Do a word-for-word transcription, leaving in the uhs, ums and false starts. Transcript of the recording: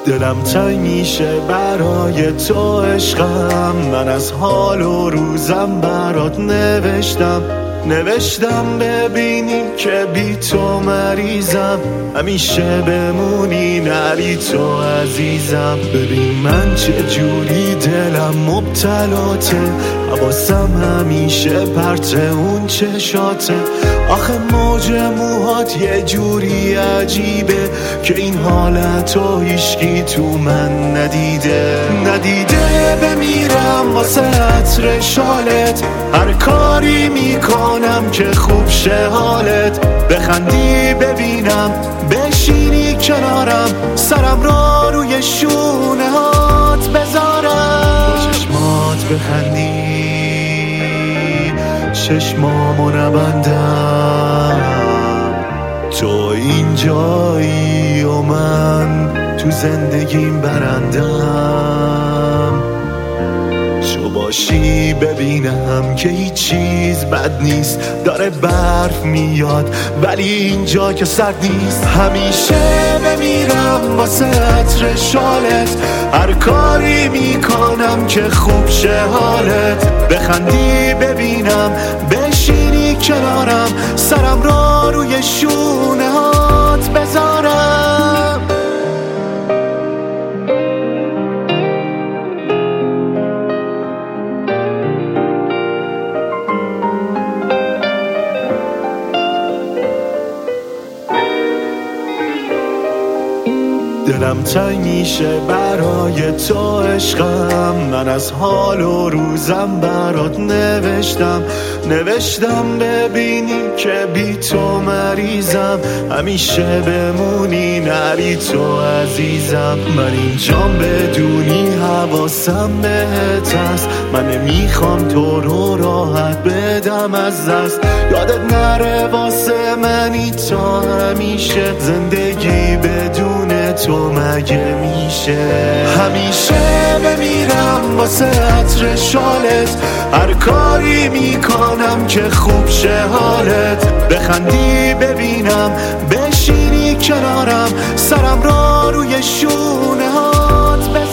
دلم تنگ میشه برای تو عشقم، من از حال و روزم برات نوشتم نوشتم ببینی که بی تو مریضم، همیشه بمونی نری تو عزیزم. ببین من چه جوری دلم مبتلاته، حواسم همیشه پرت اون چشاته. آخه موج موهات یه جوری عجیبه که این حالتو هیچکی تو من ندیده ندیده بمیرم واسه عطر شالت، هر کاری میکنم که خوب شه حالت. بخندی ببینم بشینی کنارم، سرم را روی شونه هات بذارم. با چشمات بخندی چشمامو نبندم، تو اینجایی و من تو زندگیم برندم. تو باشی ببینم که هیچ چیز بد نیست، داره برف میاد ولی اینجا که سرد نیست. همیشه بمیرم واسه عطر شالت، هر کاری میکنم که خوب شه حالت. بخندی ببینم بشینی کنارم، سرم را روی شونه هات بذارم. دلم تنگ میشه برای تو عشقم، من از حال و روزم برات نوشتم نوشتم ببینی که بی تو مریضم، همیشه بمونی نری تو عزیزم. من اینجام بدونی حواسم بهت هست، من نمیخوام تو رو راحت بدم از دست. یادت نره واسه منی تا همیشه، زندگی بدون تو مگه میشه. همیشه بمیرم واسه عطر شالت، هر کاری میکنم که خوب شه حالت. بخندی ببینم بشینی کنارم، سرم را روی شونه هات